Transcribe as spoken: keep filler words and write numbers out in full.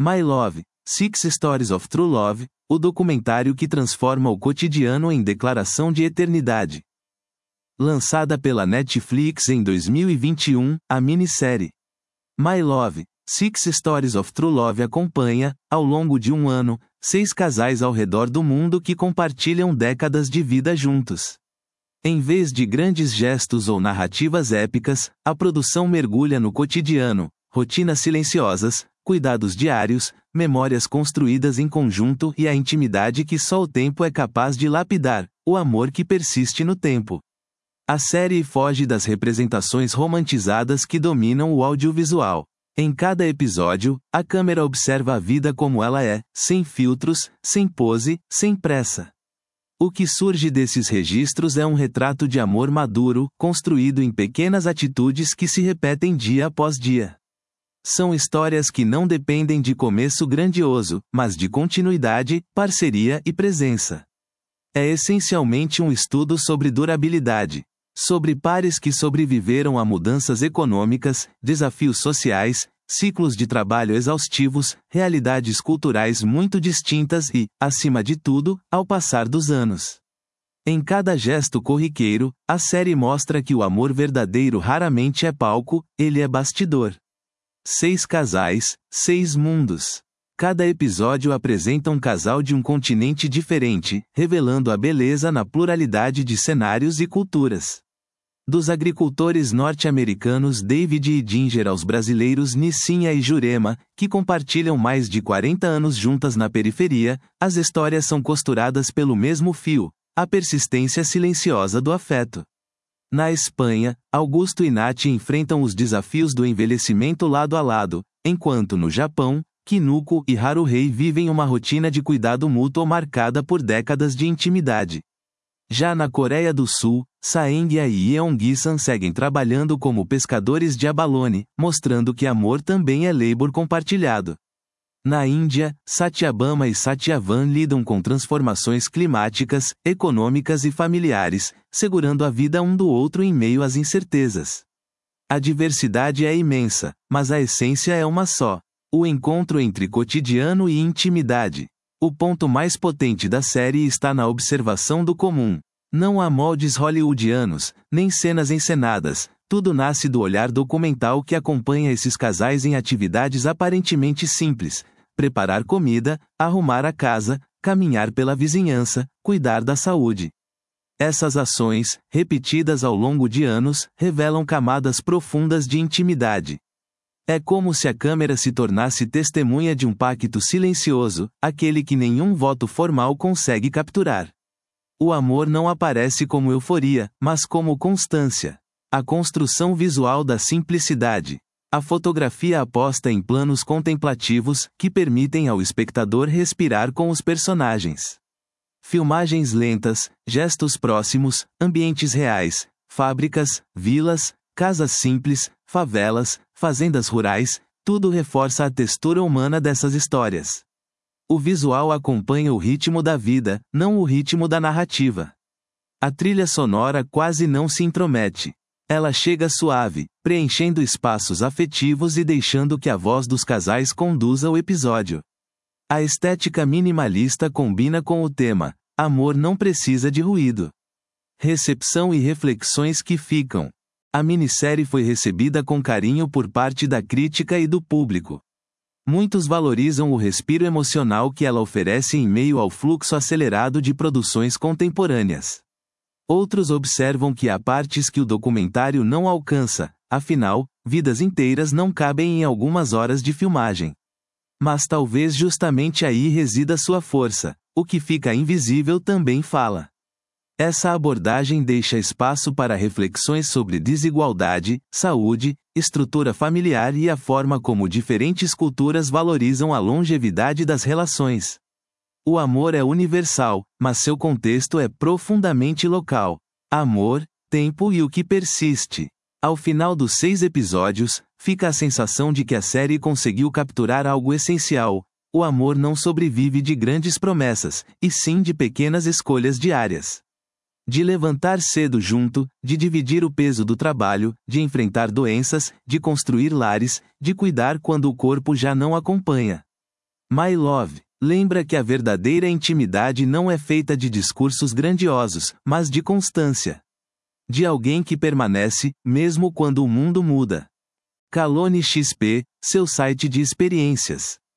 My Love, Six Stories of True Love, o documentário que transforma o cotidiano em declaração de eternidade. Lançada pela Netflix em dois mil e vinte e um, a minissérie My Love, Six Stories of True Love acompanha, ao longo de um ano, seis casais ao redor do mundo que compartilham décadas de vida juntos. Em vez de grandes gestos ou narrativas épicas, a produção mergulha no cotidiano, rotinas silenciosas, cuidados diários, memórias construídas em conjunto e a intimidade que só o tempo é capaz de lapidar, o amor que persiste no tempo. A série foge das representações romantizadas que dominam o audiovisual. Em cada episódio, a câmera observa a vida como ela é, sem filtros, sem pose, sem pressa. O que surge desses registros é um retrato de amor maduro, construído em pequenas atitudes que se repetem dia após dia. São histórias que não dependem de começo grandioso, mas de continuidade, parceria e presença. É essencialmente um estudo sobre durabilidade. Sobre pares que sobreviveram a mudanças econômicas, desafios sociais, ciclos de trabalho exaustivos, realidades culturais muito distintas e, acima de tudo, ao passar dos anos. Em cada gesto corriqueiro, a série mostra que o amor verdadeiro raramente é palco, ele é bastidor. Seis casais, seis mundos. Cada episódio apresenta um casal de um continente diferente, revelando a beleza na pluralidade de cenários e culturas. Dos agricultores norte-americanos David e Ginger aos brasileiros Nissinha e Jurema, que compartilham mais de quarenta anos juntas na periferia, as histórias são costuradas pelo mesmo fio, a persistência silenciosa do afeto. Na Espanha, Augusto e Nath enfrentam os desafios do envelhecimento lado a lado, enquanto no Japão, Kinuko e Haruhei vivem uma rotina de cuidado mútuo marcada por décadas de intimidade. Já na Coreia do Sul, Saengya e Yeong-san seguem trabalhando como pescadores de abalone, mostrando que amor também é labor compartilhado. Na Índia, Satyabama e Satyavan lidam com transformações climáticas, econômicas e familiares, segurando a vida um do outro em meio às incertezas. A diversidade é imensa, mas a essência é uma só: o encontro entre cotidiano e intimidade. O ponto mais potente da série está na observação do comum. Não há moldes hollywoodianos, nem cenas encenadas, tudo nasce do olhar documental que acompanha esses casais em atividades aparentemente simples: preparar comida, arrumar a casa, caminhar pela vizinhança, cuidar da saúde. Essas ações, repetidas ao longo de anos, revelam camadas profundas de intimidade. É como se a câmera se tornasse testemunha de um pacto silencioso, aquele que nenhum voto formal consegue capturar. O amor não aparece como euforia, mas como constância. A construção visual da simplicidade. A fotografia aposta em planos contemplativos, que permitem ao espectador respirar com os personagens. Filmagens lentas, gestos próximos, ambientes reais, fábricas, vilas, casas simples, favelas, fazendas rurais, tudo reforça a textura humana dessas histórias. O visual acompanha o ritmo da vida, não o ritmo da narrativa. A trilha sonora quase não se intromete. Ela chega suave, preenchendo espaços afetivos e deixando que a voz dos casais conduza o episódio. A estética minimalista combina com o tema: amor não precisa de ruído. Recepção e reflexões que ficam. A minissérie foi recebida com carinho por parte da crítica e do público. Muitos valorizam o respiro emocional que ela oferece em meio ao fluxo acelerado de produções contemporâneas. Outros observam que há partes que o documentário não alcança, afinal, vidas inteiras não cabem em algumas horas de filmagem. Mas talvez justamente aí resida sua força: o que fica invisível também fala. Essa abordagem deixa espaço para reflexões sobre desigualdade, saúde, estrutura familiar e a forma como diferentes culturas valorizam a longevidade das relações. O amor é universal, mas seu contexto é profundamente local. Amor, tempo e o que persiste. Ao final dos seis episódios, fica a sensação de que a série conseguiu capturar algo essencial: o amor não sobrevive de grandes promessas, e sim de pequenas escolhas diárias. De levantar cedo junto, de dividir o peso do trabalho, de enfrentar doenças, de construir lares, de cuidar quando o corpo já não acompanha. My Love, lembra que a verdadeira intimidade não é feita de discursos grandiosos, mas de constância. De alguém que permanece, mesmo quando o mundo muda. Calone X P, seu site de experiências.